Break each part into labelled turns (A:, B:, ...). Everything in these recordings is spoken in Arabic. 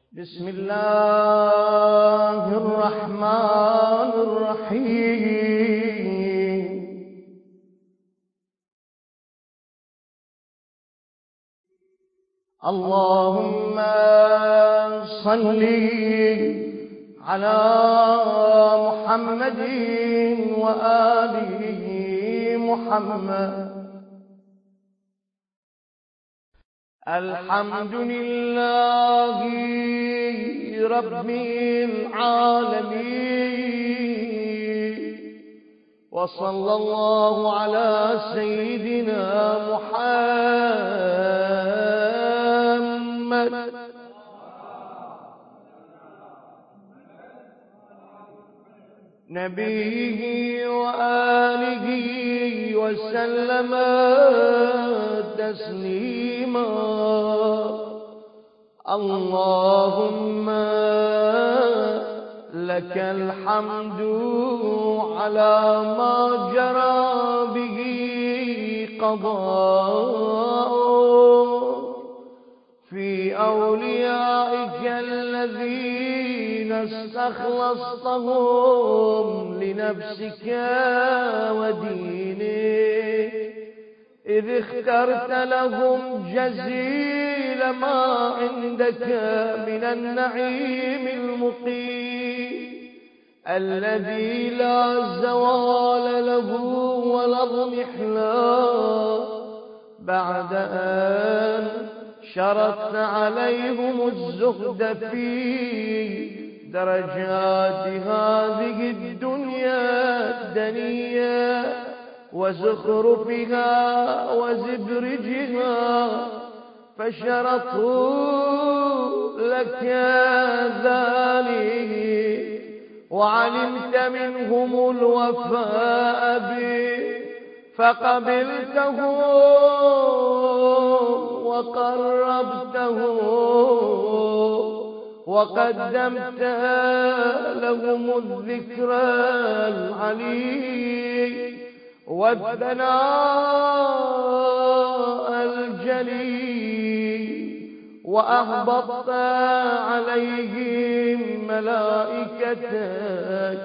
A: بسم الله الرحمن الرحيم. اللهم صل على محمد وآل محمد. الحمد لله رب العالمين، وصلى الله على سيدنا محمد نبيه وآله وسلم تسليما. اللهم لك الحمد على ما جرى به قضاء في أوليائك الذين استخلصتهم لنفسك ودينك، إذ اخترت لهم جزيل ما عندك من النعيم المقيم الذي لا زوال له ولا اضمحلال، بعد أن شرطت عليهم الزهد في درجات هذه الدنيا الدنية وزخرفها وزبرجها، فشرطوا لك ذلك وعلمت منهم الوفاء به فقبلته وقربته وقدمت لهم الذكر العلي والثناء الجليل، وأهبطت عليهم ملائكتك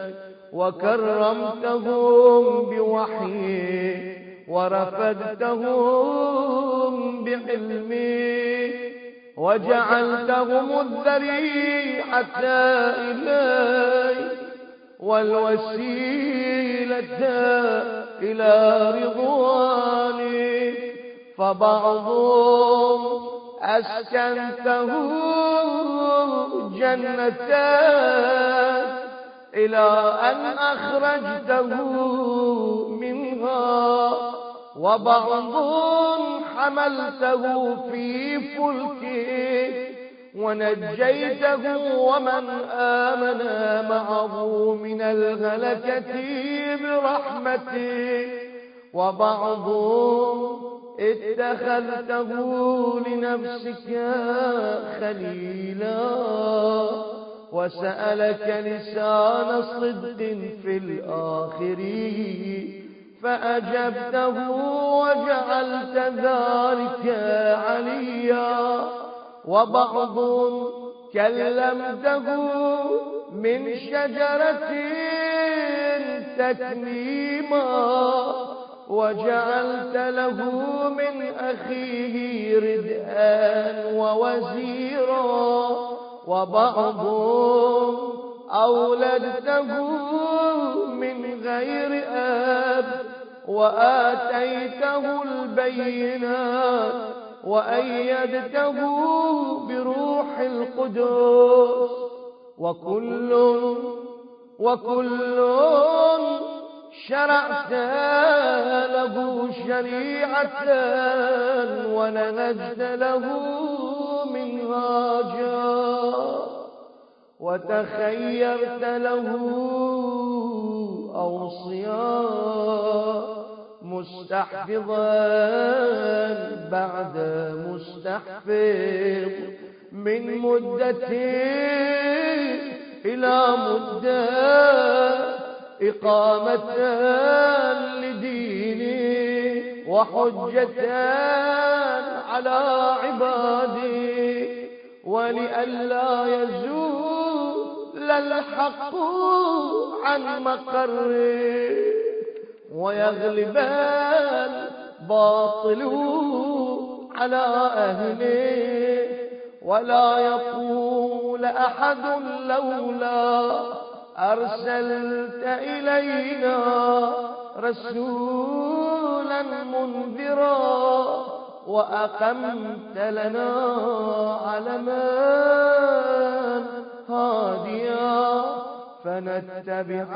A: وكرمتهم بوحيك ورفدتهم بعلمك وجعلتهم الذريعة إليك والوسيلة إلى رضوانك، فبعضهم أسكنته جنتك إلى أن أخرجته منها، وبعضهم حملته في فلكك ونجيته ومن آمن معه من الهلكة برحمتك، وبعضهم اتخذته لنفسك خليلا وسألك لسان صدق في الآخرين فأجبته وجعلت ذلك عليا، وبعض كلمته من شجرة تكليما وجعلت له من أخيه ردءا ووزيرا، وبعض أولدته من غير أب وآتيته البينات وأيدته بروح القدس، وكل شرعت له شريعة ونهجت له منهاجا وتخيرت له أوصياء مستحفظا بعد مستحفظ من مدة إلى مدة إقامة لدينه وحجة على عباده ولئلا يزول الحق عن مقره ويغلب الباطل على أهله ولا يقول أحد لولا أرسلت إلينا رسولا منذرا وأقمت لنا علما هاديا فنتبع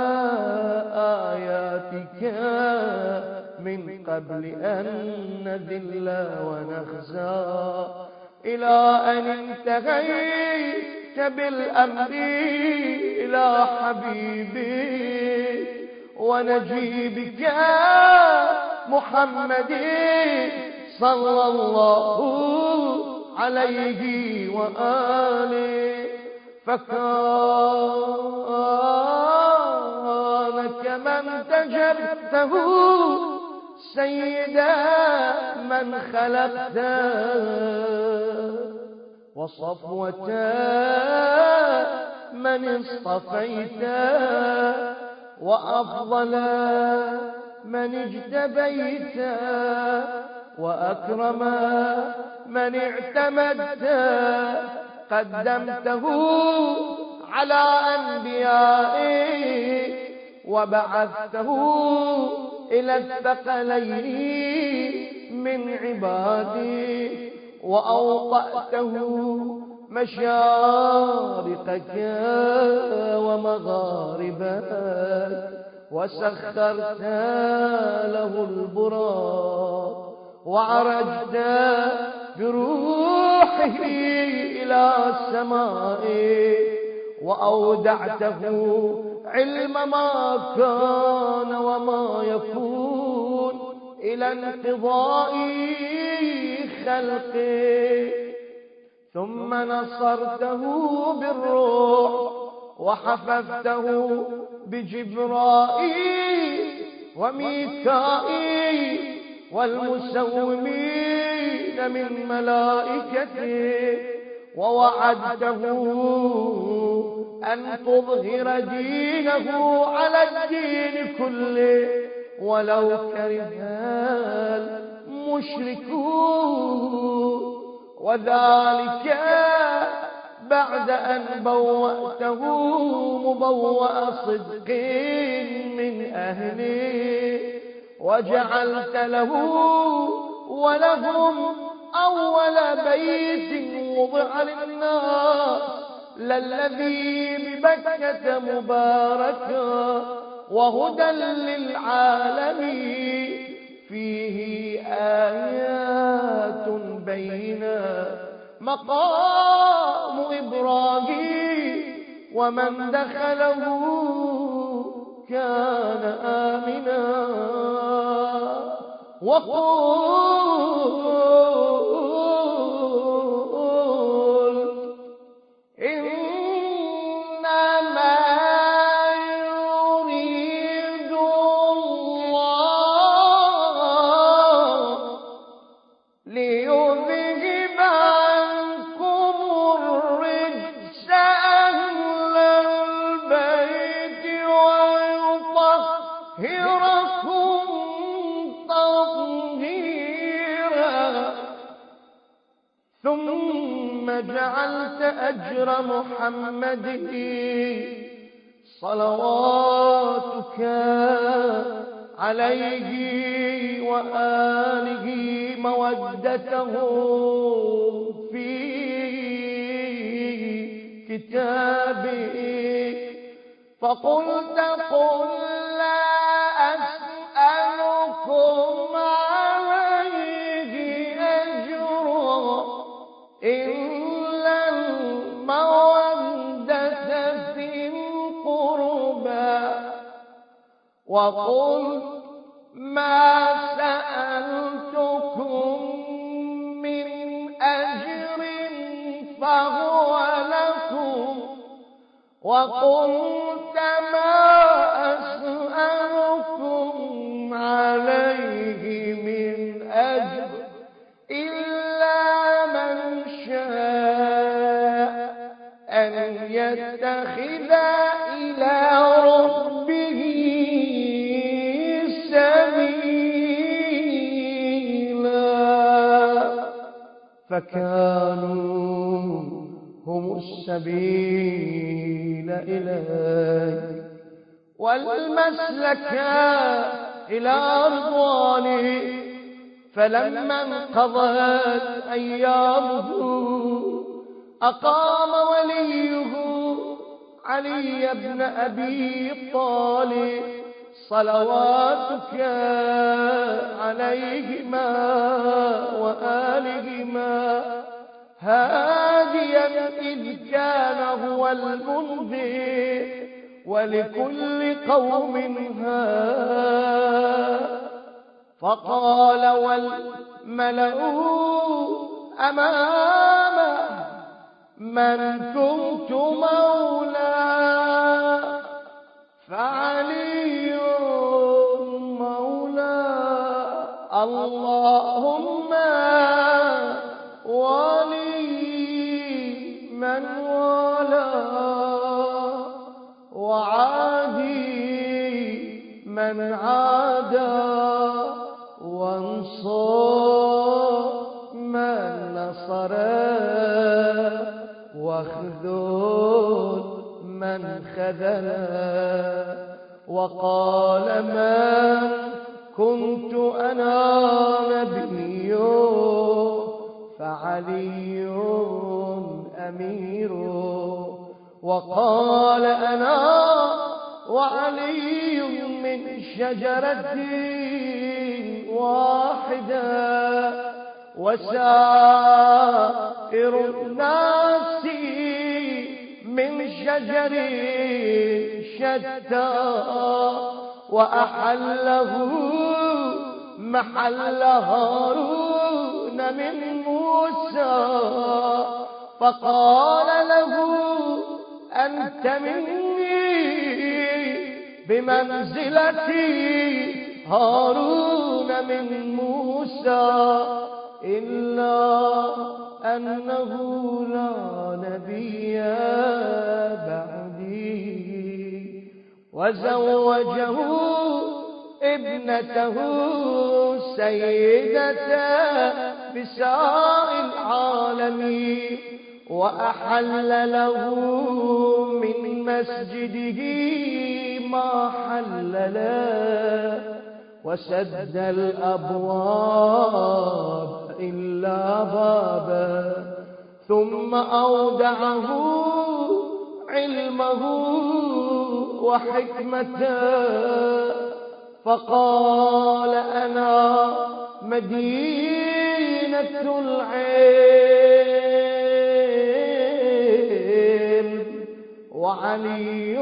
A: آياتك من قبل أن نذل ونخزى إلى أن انتهيت بالأمر إلى حبيبي ونجيبك محمد صلى الله عليه وآله فكان كمن تجبته سيدا من خلقته وصفوة من اصطفيته وأفضل من اجتبيته وأكرم من اعتمدته قدمته على أنبيائه وبعثته إلى الثقلين من عبادي وأوطأته مشارقك ومغاربك وسخرت له البراق وعرجت بروحه إلى السماء وأودعته علم ما كان وما يكون إلى انقضاء خلقه ثم نصرته بالروح وحفظته بجبرائيل وميكائيل والمسومين من ملائكته ووعدته أن تظهر دينه على الدين كله ولو كره المشركون وذلك بعد أن بوأته مبوأ صدق من أهله وجعلت له ولهم أول بيت وضع للناس للذي ببكة مباركا وهدى للعالمين فيه آيات بينات مقام إبراهيم ومن دخله كان آمنا وقل إنما يريد الله ليذهب عنكم الرجس أهل البيت ويطهركم تطهيرا ثم جعلت أجر محمد صلواتك عليه وآله مودته في كتابه فقلت قل لا أسألكم عليه أجرا إلا المودة في القربى وقل ما سألتكم من أجر فهو لكم وقلت ما أسألكم عليه من أجر إلا من شاء أن يتخذ إلى ربه سبيلا فكانوا هم السبيل إليه والمسلك إلى رضوانه. فلما انقضت أيامه أقام وليه علي بن أبي طالب صلواتك عليهما وآلهما هاديا إذ كان هو المنذر ولكل قوم هاد. فقال والملأ أمامه من كنت مولاه فعلي مولاه اللهم ولي من والاه وعادي من عاداه وانصر من نصره واخذل من خذله. وقال من كنت أنا نبي فعلي أمير. وقال أنا وعلي من شجرة واحدة وسائر الناس من شجر شتى. وأحله محل هارون من موسى فقال له أنت مني بمنزلة هارون من موسى إلا أنه لا نبي بعدي. وزوجه ابنته سيدة نساء العالمين وأحل له من مسجده ما حل له وسد الأبواب إلا بابا. ثم أودعه علمه وحكمته فقال أنا مدينة العلم وعلي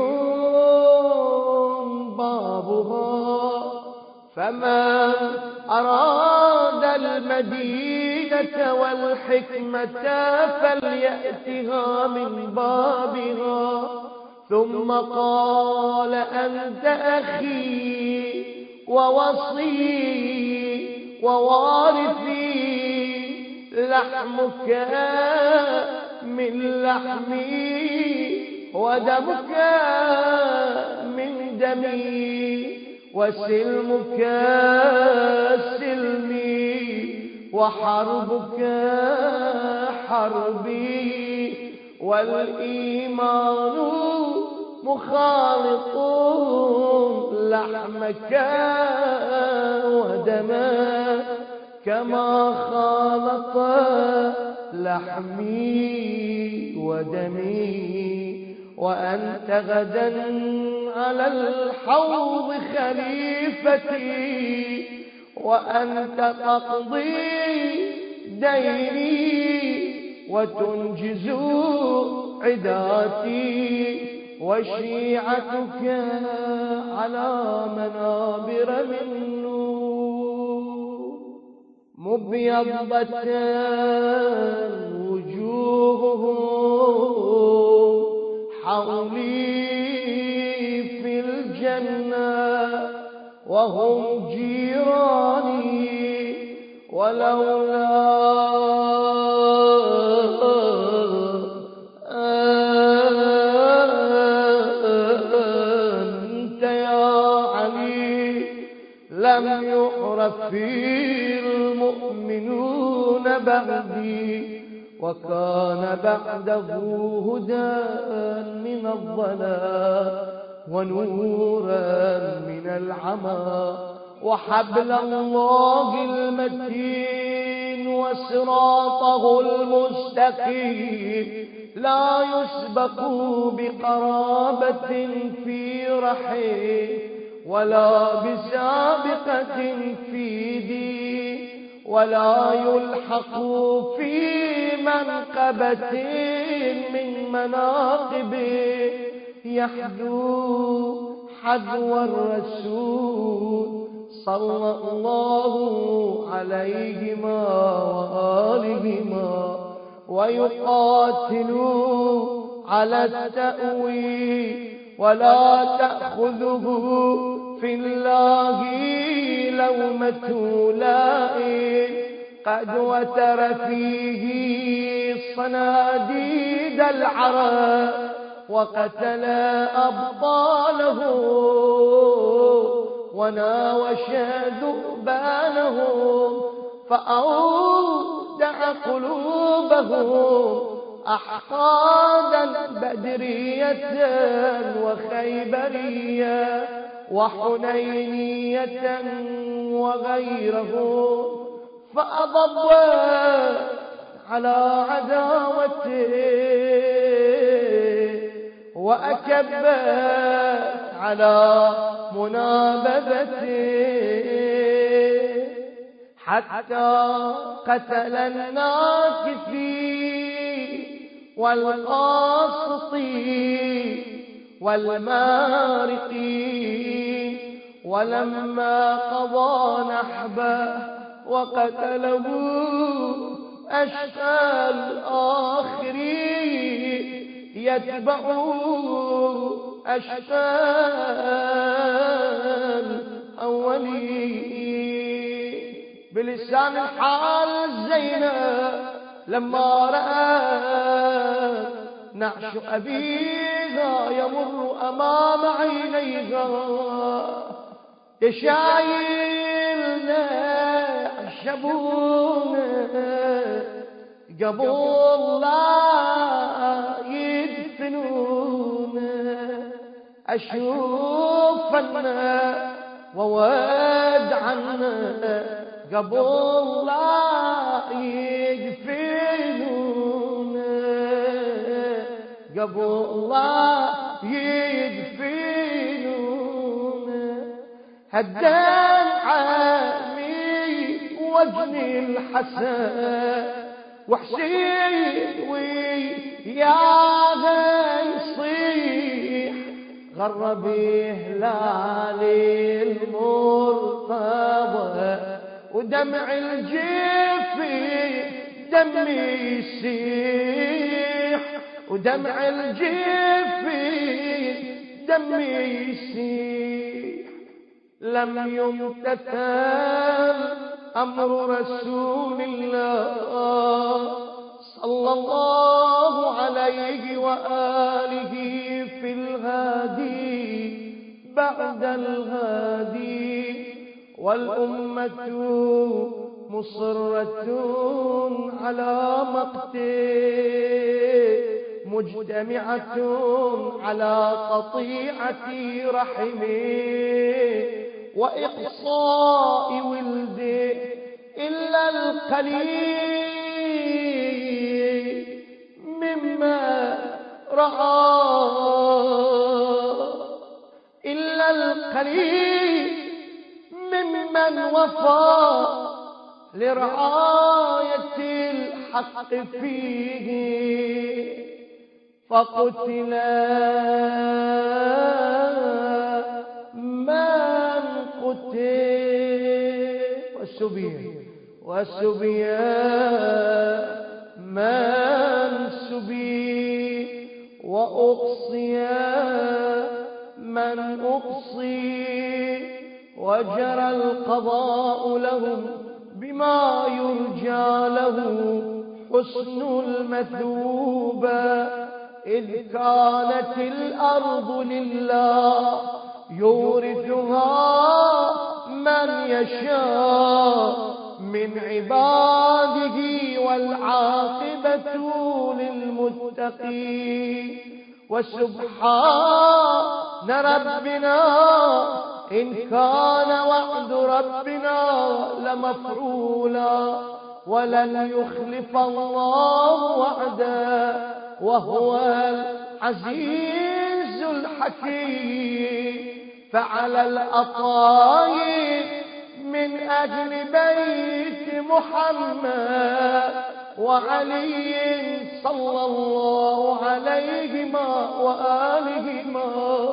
A: بابها. فمن أراد المدينة والحكمة فليأتها من بابها. ثم قال أنت أخي ووصي ووارثي لحمك من لحمي ودمك من دمي وسلمك سلمي وحربك حربي والإيمان مخالط لحمك ودمك كما خالط لحمي ودمي. وأنت غدا على الحوض خليفتي وأنت تقضي ديني وتنجز عداتي وشيعتك على منابر من نور مبيضة وجوههم حولي في الجنة وهم جيراني ولولا خفي المؤمنون بعدي، وكان بعده هدى من الضلال ونورا من العمى، وحبل الله المتين وصراطه المستقيم لا يسبق بقرابة في رحم، ولا بسابقة في دين، ولا يلحق في منقبة من مناقبه، يحدو حذو الرسول صلى الله عليهما وآلهما، ويقاتل على التأويل، ولا تأخذه في الله لومة لائم، قد وتر فيه صناديد العرب وقتل أبطاله وناوش ذؤبانهم، فأودع قلوبهم أحقادا بدرية وخيبرية وحنينية وغيرهم، فأضب على عداوته وأكبت على منابذته، حتى قتل الناكثين والقاسطين والمارقين، ولما قضى نحبه وقتله أشقى الآخرين يتبع أشقى الأولين. بلسان الحال زينب لما رأت نعش أبيها يمر أمام عينيها، يشايلنا عشبونا قبل لا يدفنونا، أشوفنا وودعنا قبل لا يدفنونا، قبل لا يدفنونا. هدان عمي وجني الحسن وحسين وياها يصيح، غرب هلال المرتضى ودمع الجفي دمي يسيح، ودمع الجفي دمي يسيح. لم يمتثل أمر رسول الله صلى الله عليه وآله في الهادي بعد الهادي، والأمة مصرة على مقته، مجتمعة على قطيعة رحمه وإقصاء ولده، إلا القليل مما رعى، إلا القليل ممن وفى لرعاية الحق فيه، فقتل من قتل وسبي من سبي، وأقصي من أقصي، وجرى القضاء لهم بما يرجى له حسن المثوبة، إذ كانت الأرض لله يورثها من يشاء من عباده والعاقبة للمتقين. وسبحان ربنا إن كان وعد ربنا لمفعولا ولن يخلف الله وعده وهو العزيز الحكيم. فعلى الأطايب من أجل بيت محمد وعلي صلى الله عليهما وآلهما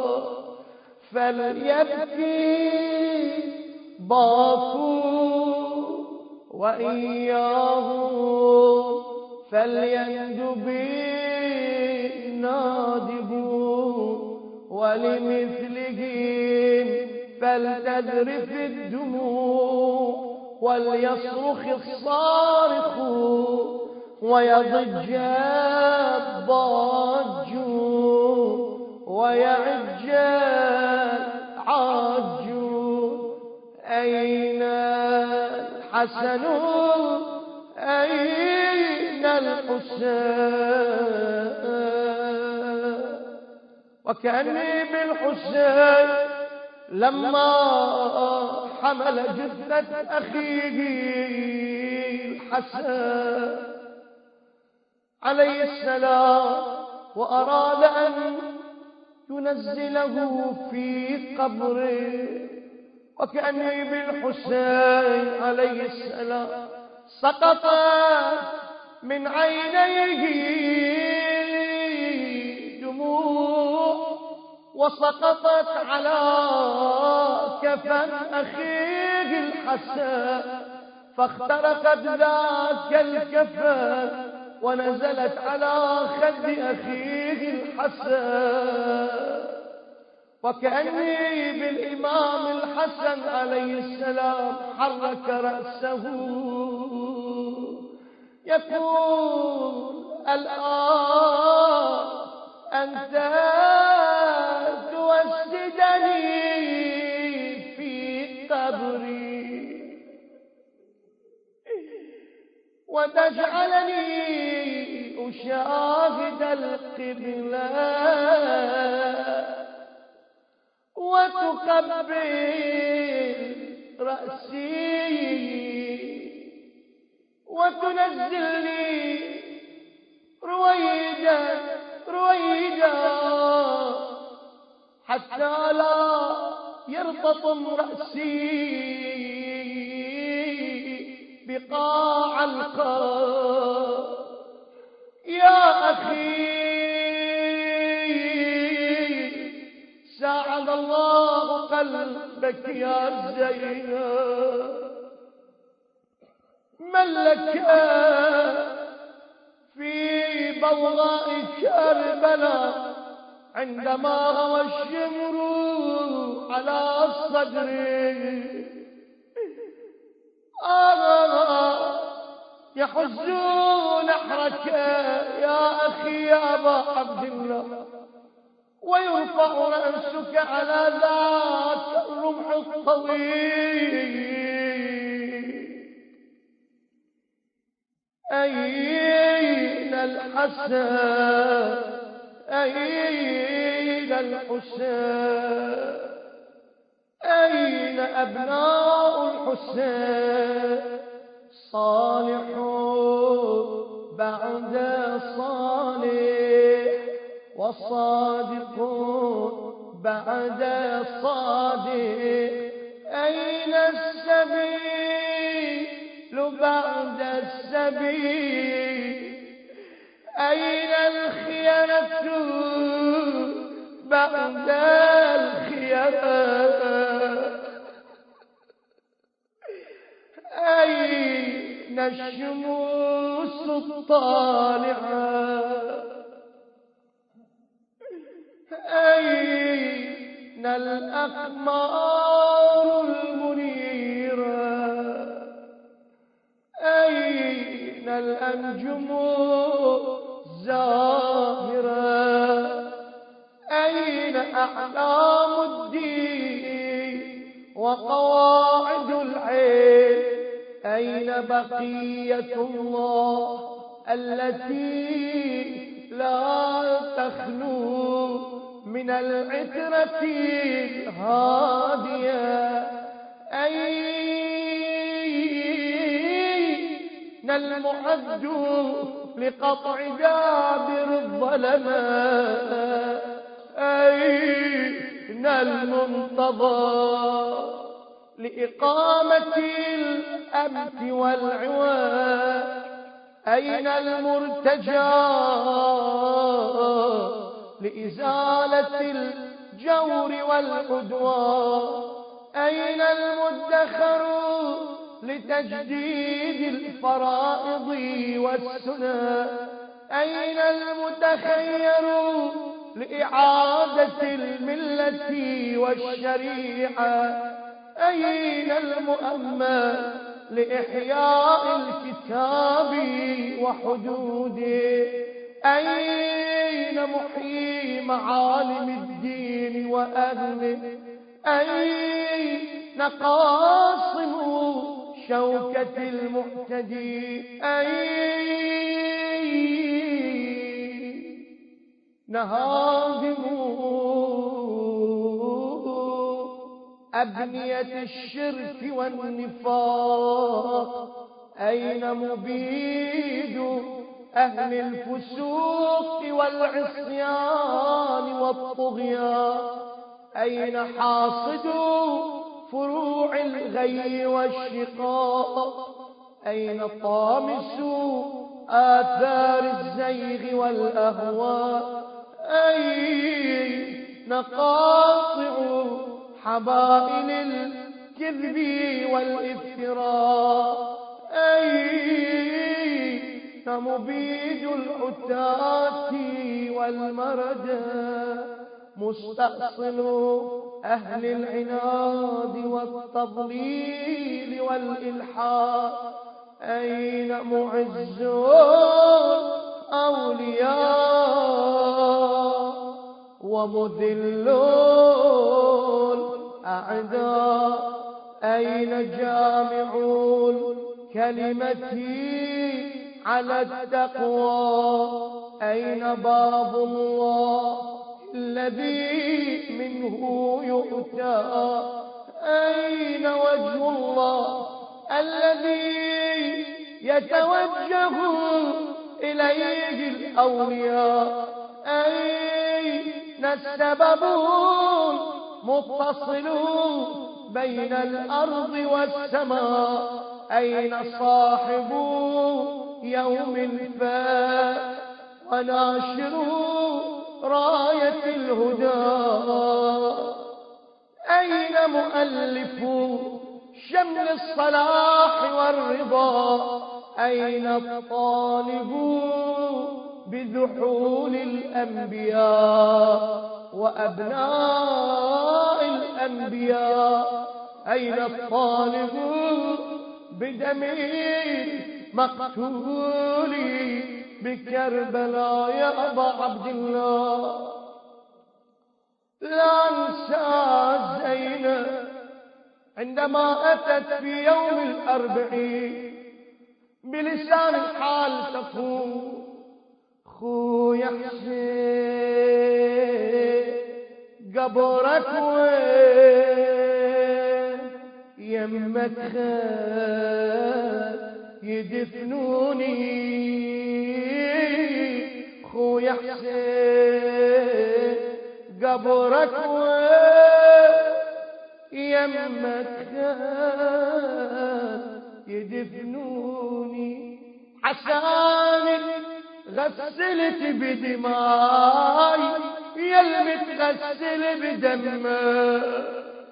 A: فليبكي باكون وإياه فليندب النادبون ولمثلهم فلتذرف الدموع وليصرخ الصارخ ويضج الضاج ويعج العاج. أين الحسن أين الحسين؟ وكأني بالحسين لما حمل جثة أخيه الحسن عليه السلام وأراد أن ينزله في قبره، وكأني بالحسين عليه السلام سقط من عينيه دموع وسقطت على كفن أخيه الحسن، فاخترقت ذاك الكفن ونزلت على خد أخيه الحسن. وكأني بالإمام الحسن عليه السلام حرك رأسه يقول الآن أنت توسدني في قبري وتجعلني أشاهد القبلة وتقبل رأسي وتنزلني رويدا رويدا حتى لا يرتطم رأسي بقاع القبر. يا أخي ساعد الله قلبك يا زينب، من لك في بوغاء كربلاء عندما هوى الشمر على الصدر. يحزون نحرك يا أخي يا أبا عبد الله، ويرفع رأسك على ذاك الرمح الطويل. أين الحسن أين الحسين؟ أين أبناء الحسين؟ صالح بعد صالح وصادق بعد صادق. أين السبيل بعد السبيل؟ أين الخيانة بعد الخيانة؟ أين الشموس الطالعة؟ أين الأقمار المنيرة؟ أين الأنجم الزاهرة؟ أين أحلام الدين وقواعد العين، أين بقية الله التي لا تخلو من العترة الهادية؟ أين المعد لقطع دابر الظلماء؟ أين المنتظر لإقامة الأمن والعواء؟ أين المرتجى لإزالة الجور والعدوان؟ أين المدخر لتجديد الفرائض والسنن؟ أين المتخير لإعادة الملة والشريعة؟ أين المؤمل لإحياء الكتاب وحدوده؟ أين محيي معالم الدين وأهله؟ أين قاصم شوكة المعتدي؟ أين هادم أبنية الشرك والنفاق؟ أين مبيد أهل الفسوق والعصيان والطغيان؟ أين حاصد فروع الغي والشقاق؟ أين طامس آثار الزيغ والأهواء؟ أين قاطع حبائل الكذب والافتراء؟ أين مبيد العتاة والمردى؟ مستأصل أهل العناد والتضليل والإلحاد؟ أين معز أولياء ومذل أعداء؟ أين جامع الكلمة على التقوى؟ أين باب الله الذي منه يؤتى؟ أين وجه الله الذي يتوجه إليه الأولياء؟ أين السبب متصل بين الأرض والسماء؟ أين صاحب يوم الفات وناشر راية الهدى؟ أين مؤلف شمل الصلاح والرضا؟ أين الطالب بذحول الأنبياء وأبناء الأنبياء؟ أين الطالب بدم مقتول بكربلاء يا أبا عبد الله؟ لا أنسى زينب عندما أتت في يوم الأربعين بلسان الحال تقول: خويا حسين قبرك وين؟ يمك يدفنوني. خويا حسين قبرك وين؟ يمك يدفنوني. عشان غسلت بدماي يلي تغسل بدمك،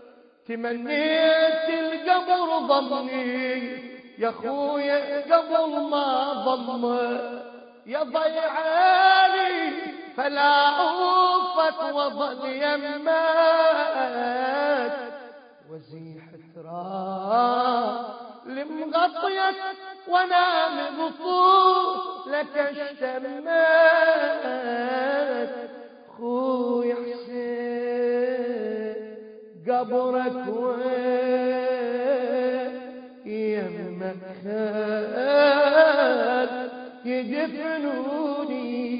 A: تمنيت القبر ضمني يا خويا قبل ما ضمك، يا ضيعاني فلا أوفك وظل يمك، وزيح تراب لمغطيك وانا مغطوس لك اشتمت. خويا حسين قبرك وين؟ يدفنوني.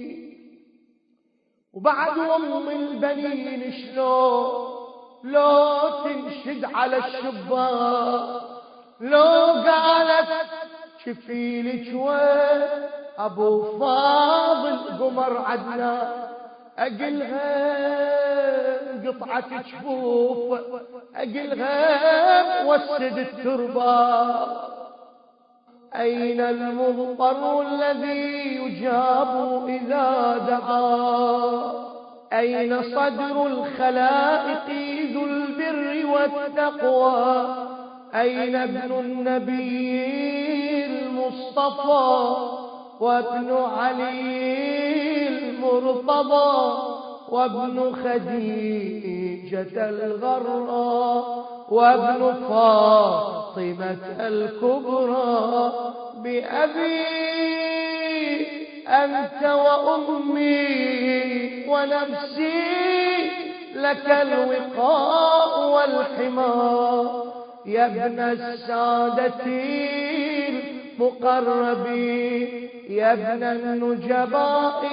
A: وبعد أم البنين شلون لو تنشد على الشباك، لو قالت شفيلك وين أبو فاضل قمر عدنان، أقلها قطعة جفوف، أقلها وسد التربة. أين المضطر الذي يجاب إذا دعا؟ أين صدر الخلائق ذو البر والتقوى؟ أين ابن النبي المصطفى وابن علي المرتضى وابن خديجة الغراء وابن فاطمة الكبرى؟ بأبي أنت وأمي ونفسي لك الوقاء والحمى. يا ابن السادة المقربين، يا ابن النجباء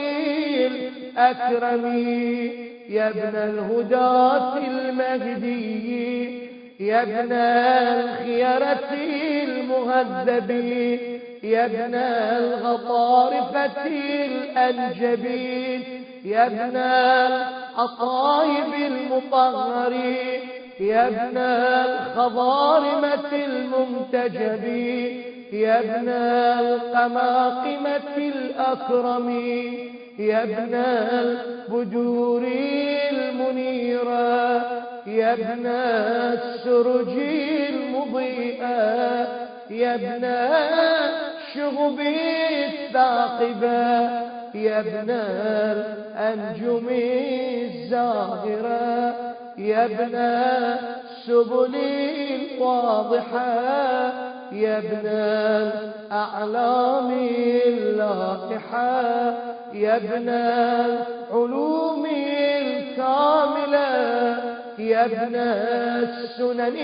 A: الأكرمين، يا ابن الهداة المهديين، يا ابن الخيرة المهذبين، يا ابن الغطارفة الأنجبين، يا ابن الأطايب المطهرين، يا ابن الخضارمة المنتجبين، يا ابن القماقمة الأكرمين، يا ابن البدور المنيرة، يا ابن السرج المضيئة، يا ابن الشغب الثاقبة، يا ابن الأنجم الزاهرة، يا ابن السبل الواضحة، يا ابن الأعلام اللاقحة، يا ابن العلوم الكاملة، يا ابن السنن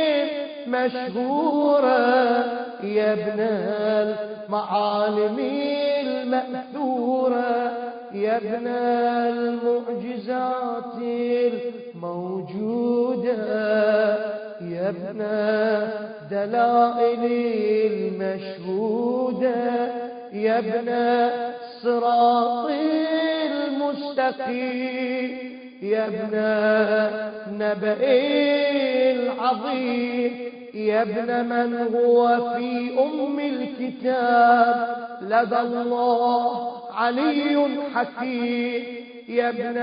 A: المشهورة، يا ابن المعالم المأثورة، يا ابن المعجزات الموجودة، يا ابن دلائل المشهودة، يا ابن الصراط المستقيم، يا ابن النبأ العظيم، يا ابن من هو في أم الكتاب لدى الله علي حكيم، يا ابن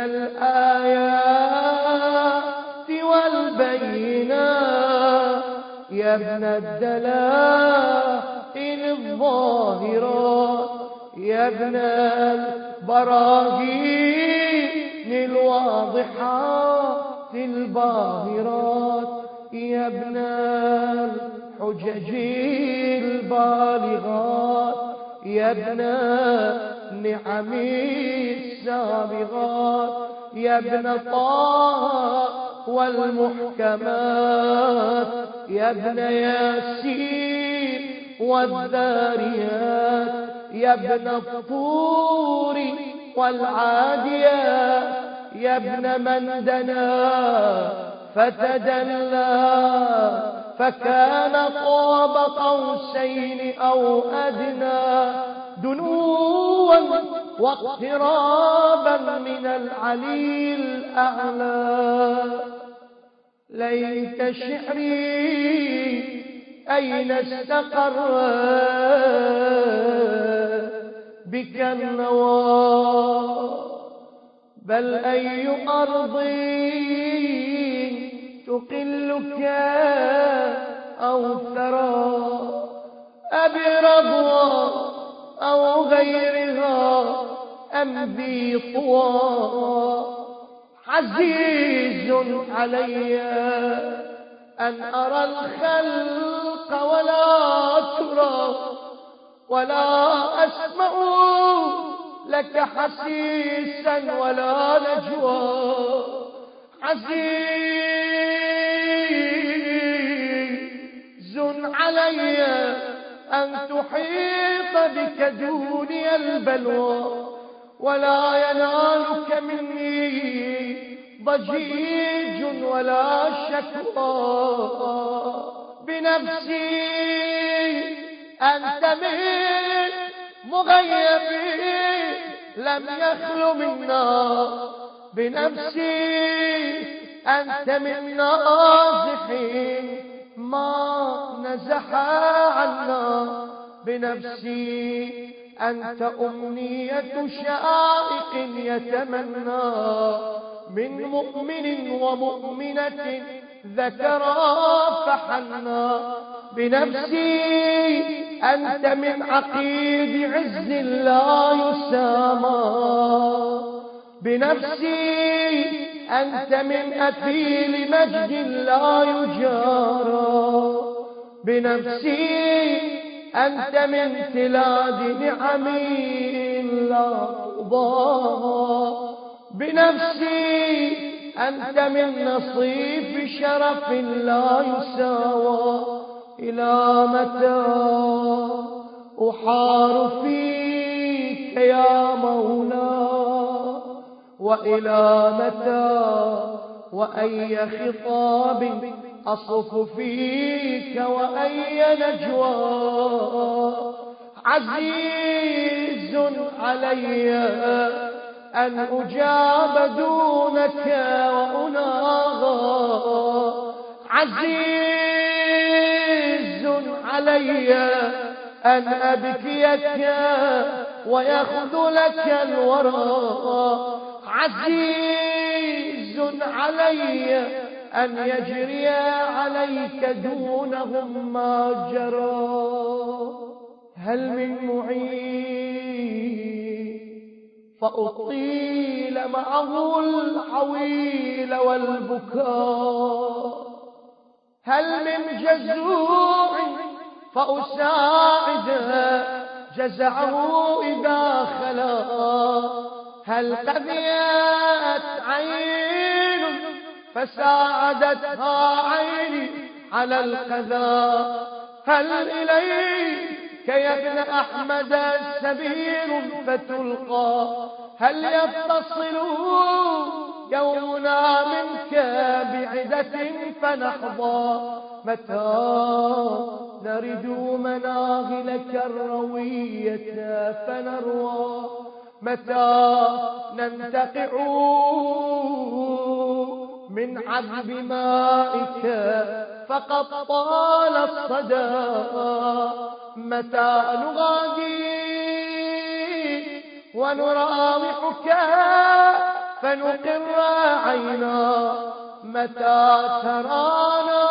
A: الآيات والبينات، يا ابن الدلائل الظاهرات، يا ابن البراهين الواضحات الباهرات، يا ابن الحجج البالغات، يا ابن النعم السابغات، يا ابن طه والمحكمات، يا ابن ياسين والذاريات، يا ابن الطور والعاديات، يا ابن من دنا فتدلى فكان قاب قوسين أو أدنى، دنوا واقترابا من العلي الأعلى. ليت شعري أين استقر بك النوى، بل أي أرض تقلك أو ثرى، أبي رضوى أو غيرها أم ذي طوى. عزيز علي أن أرى الخلق ولا ترى، ولا أسمع لك حسيسا ولا نجوى. عزيز علي أن تحيط بك دوني البلوى ولا ينالك مني ضجيج ولا شكوى. بنفسي أنت من مغيب لم يخل منا، بنفسي أنت من نازح ما نزح عنا، بنفسي أنت أمنية شائق يتمنى من مؤمن ومؤمنة ذكرا فحنا، بنفسي أنت من عقيد عز لا يسامى، بنفسي أنت من أثيل مجد لا يجارى، بنفسي أنت من تلاد نعم لا تضاهى، بنفسي أنت من نصيف شرف لا يساوى. إلى متى أحار فيك يا مولاي، وإلى متى وأي خطاب أصف فيك وأي نجوى. عزيز علي أن أجاب دونك وأناغى، عزيز علي أن أبكيك ويخذلك الورى، عزيز علي أن يجري عليك دونهم ما جرى. هل من معين فأطيل معه الحويل والبكاء، هل من جزوع فأساعد جزعه إذا خلا، هل قذيت عين فساعدتها عيني على القذى، هل إليك يا ابن أحمد سبيل فتلقى، هل يتصل يومنا منك بعدة فنحظى، متى نرد مناهلك الروية فنروى، متى ننتقع من عذب مائك فقد طال الصدى، متى نغادي ونراوحك فنقر عينا، متى ترانا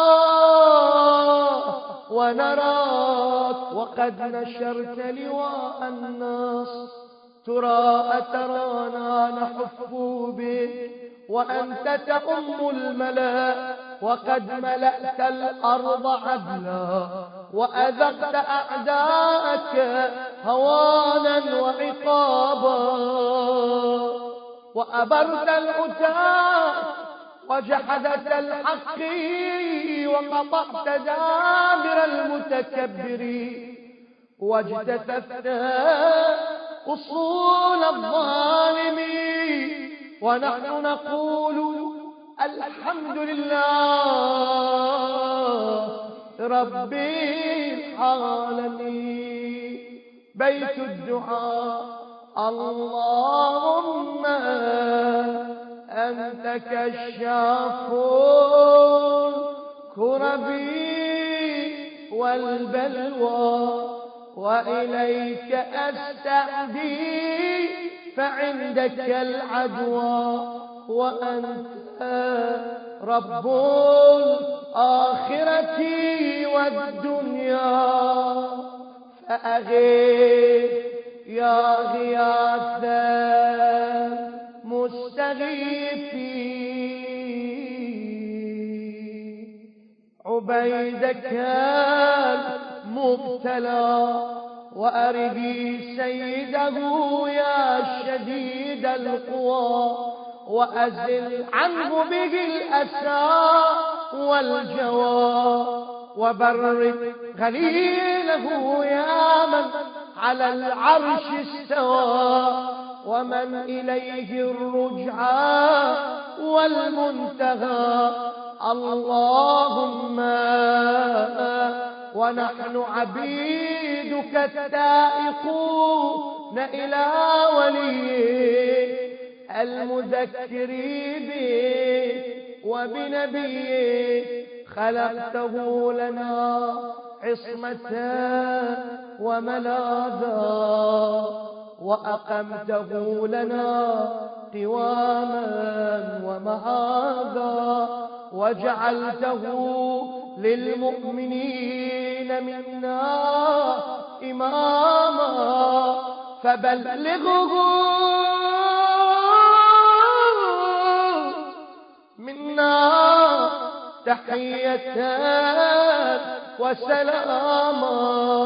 A: ونراك وقد نشرت لواء الناس، ترى أترانا نحف بك وأنت تأم الملأ، وقد ملأت الأرض عدلا وأذقت أعداءك هوانا وعقابا، وأبرت العتاة وجحدة الحق وقطعت دابر المتكبرين، واجتثثت أصول الظالمين، ونحن نقول الحمد لله رب العالمين. بيت الدعاء اللهم أنت كشاف الكرب والبلوى، وإليك أستهدي فعندك العدوى، وأنت رب الآخرة والدنيا، فأغيث يا غياث مستغيثين، عبيدك المبتلى وأرجي سيده يا شديد القوى، وأزل عنه به الأسى والجوى، وبرد غليله يا من على العرش استوى ومن إليه الرجعى والمنتهى. اللهم ونحن عبيدك التائقون إلى وليك المذكر به وبنبيك خلقته لنا عصمة وملاذا وأقمته لنا قواما ومعاذا وجعلته للمؤمنين منا إماما فبلغه منا تحية وسلاما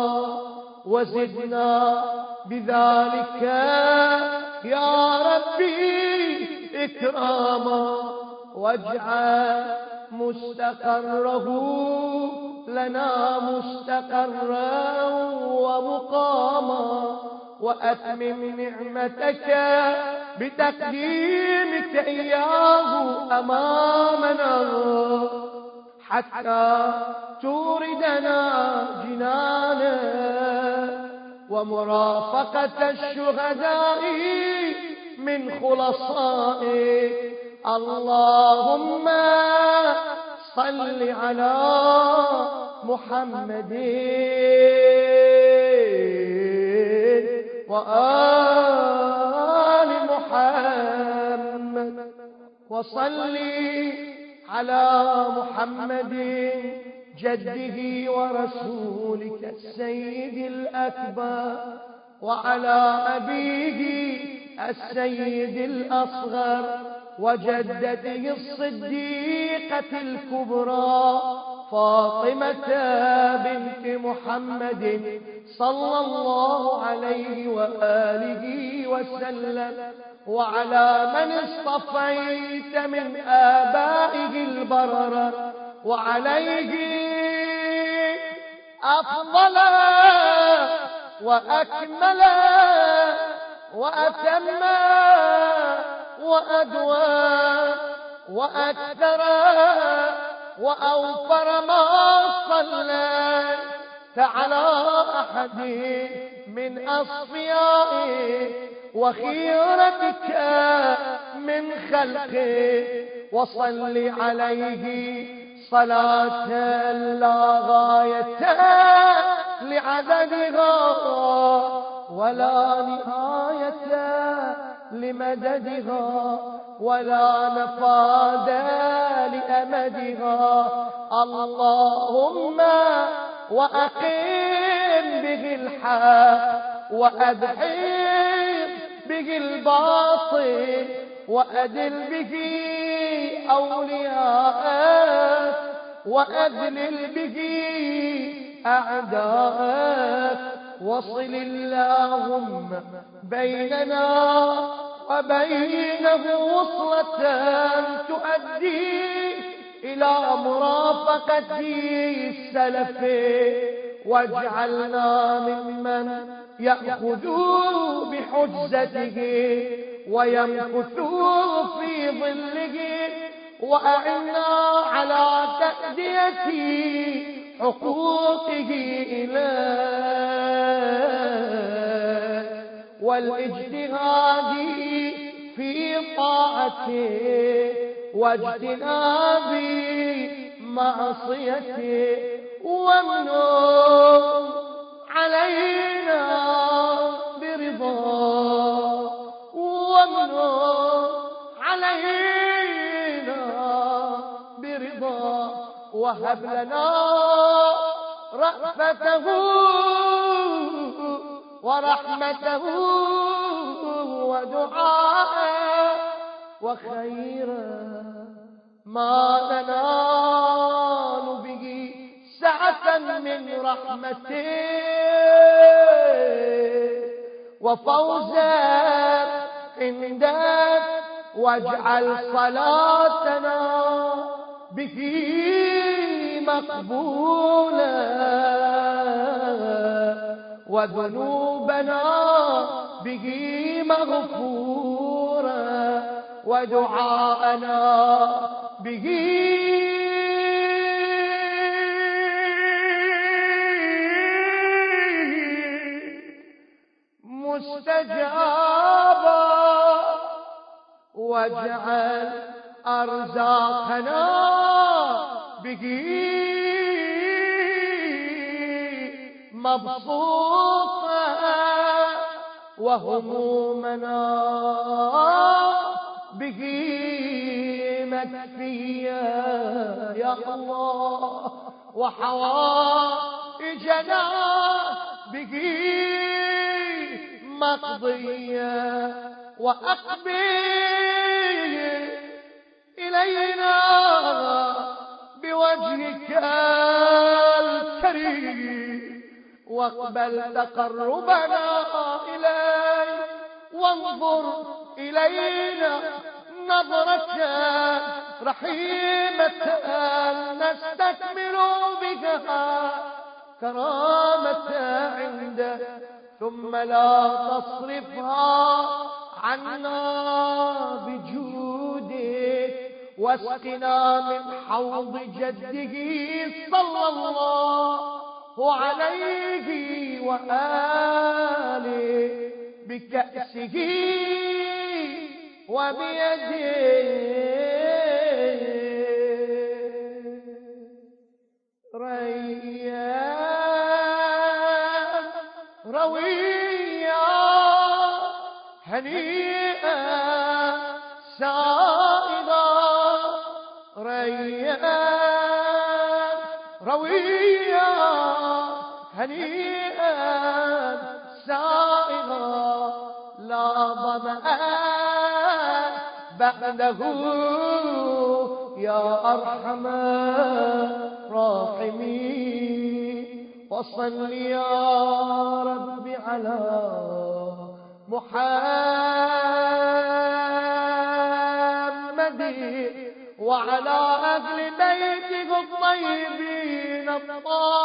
A: وزدنا بذلك يا ربي إكراما واجعل مستقره لنا مستقرا ومقاما وأتمم نعمتك بتقديمك إياه أمامنا حتى توردنا جنانا ومرافقة الشهداء من خلصائك. اللهم صل على محمد وآل محمد وصل على محمد جده ورسولك السيد الأكبر وعلى أبيه السيد الأصغر وجدته الصديقة الكبرى فاطمة بنت محمد صلى الله عليه وآله وسلم وعلى من اصطفيت من آبائه البررة وعليه أفضل وأكمل وأتم وأدوى وأكثر وأوفر ما صليت على أحد من أصفيائك وخيرتك من خلقك وصل عليه صلاة لا غاية لعددها ولا نهاية لمددها ولا نفاد لأمدها. اللهم وأقيم به الحق وأدحض به الباطل وأدل به أولياءك وأذلل به أعداءك وصل اللهم بيننا وبينه وصلة تؤدي إلى مرافقة السلف واجعلنا ممن يأخذ بحجته ويمكث في ظله وأعنا على تأدية حقوقه إليه والاجتهاد في طاعته واجتناب معصيته وامنن علينا برضاه وامنن علينا برضاه وهب لنا رأفته ورحمته ودعاءه وخيرا ما ننال به سعة من رحمته وفوزا عندك واجعل صلاتنا به مقبولا وذنوبنا به مغفورا ودعاءنا به مستجابا واجعل أرزاقنا به مبسوطا وهمومنا به مكفيا يا الله وحوائجنا به مقضيا وأقبل إلينا بوجهك الكريم واقبل تقربنا إليك وانظر إلينا نظرة رحيمة نستكمل بها كرامة عندك ثم لا تصرفها عنا بجودك واسقنا من حوض جده صلى الله عليه وآله بكأسه وبيده ريان رويا هنيئا سائغا ريان رويا هنيئا سائغا لا ظمأ بعده يا أرحم الراحمين وصل يا رب على محمد وعلى أهل بيته الطيبين الطاهرين